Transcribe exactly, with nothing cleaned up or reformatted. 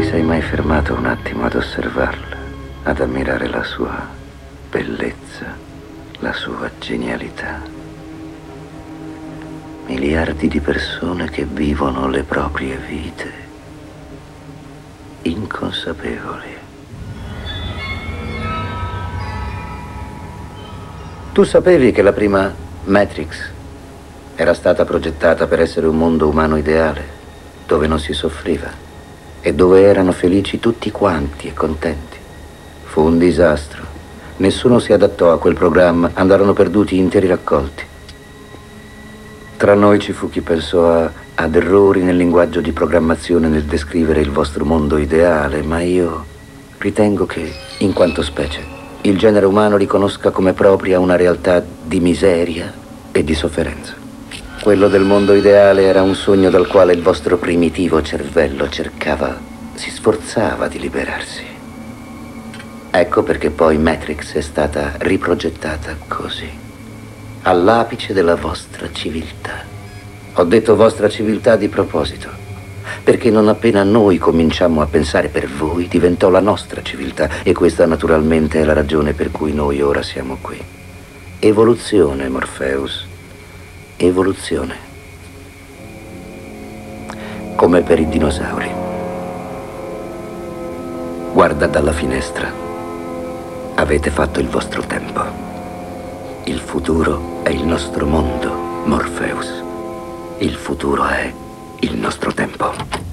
sei mai fermato un attimo ad osservarla, ad ammirare la sua bellezza, la sua genialità? Miliardi di persone che vivono le proprie vite inconsapevoli. Tu sapevi che la prima Matrix era stata progettata per essere un mondo umano ideale, dove non si soffriva e dove erano felici tutti quanti e contenti? Fu un disastro. Nessuno si adattò a quel programma, andarono perduti interi raccolti. Tra noi ci fu chi pensò a, ad errori nel linguaggio di programmazione nel descrivere il vostro mondo ideale, ma io ritengo che, in quanto specie, il genere umano riconosca come propria una realtà di miseria e di sofferenza. Quello del mondo ideale era un sogno dal quale il vostro primitivo cervello cercava, si sforzava di liberarsi. Ecco perché poi Matrix è stata riprogettata così, all'apice della vostra civiltà. Ho detto vostra civiltà di proposito, perché non appena noi cominciammo a pensare per voi, diventò la nostra civiltà, e questa naturalmente è la ragione per cui noi ora siamo qui. Evoluzione, Morpheus. Evoluzione. Come per i dinosauri. Guarda dalla finestra. Avete fatto il vostro tempo. Il futuro è il nostro mondo, Morpheus. Il futuro è il nostro tempo.